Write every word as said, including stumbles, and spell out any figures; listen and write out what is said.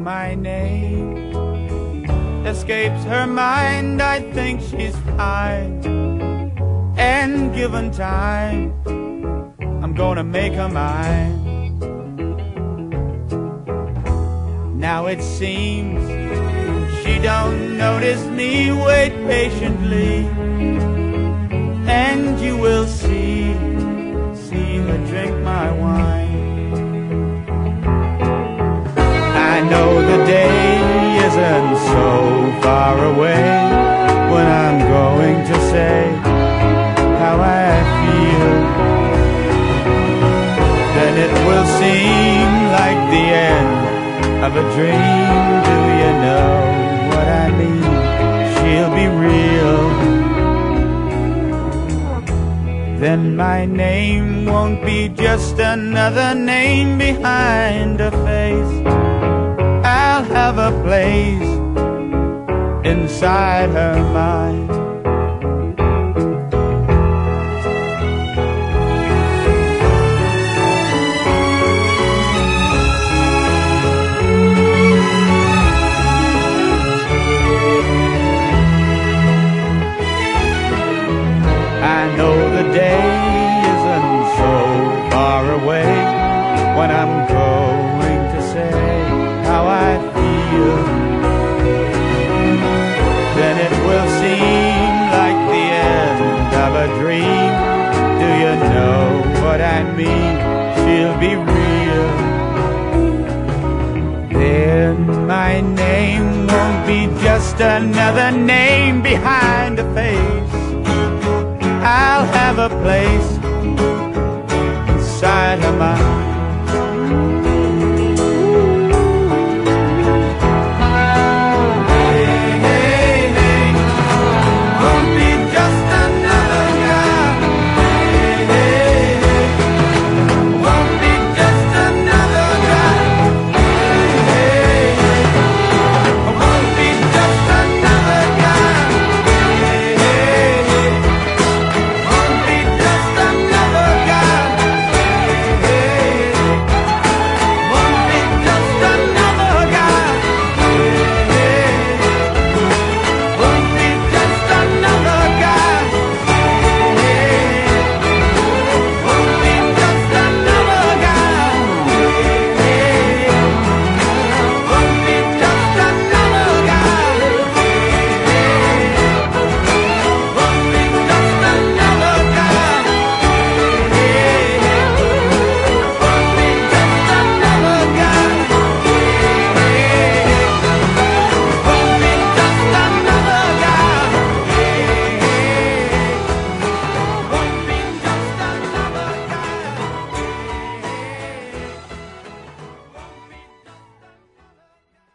my name escapes her mind. I think she's fine, and given time, I'm gonna make her mine. Now it seems she don't notice me. Wait patiently, and you will see, see her drink my wine. I know the day isn't so far away when I'm going to say how I feel. Then it will seem like the end of a dream. Do you know what I mean? She'll be real. Then my name won't be just another name behind a face. I'll have a place inside her mind. I know the day isn't so far away when I'm going to say how I feel. Then it will seem like the end of a dream. Do you know what I mean? She'll be real. Then my name won't be just another name behind a face. I'll have a place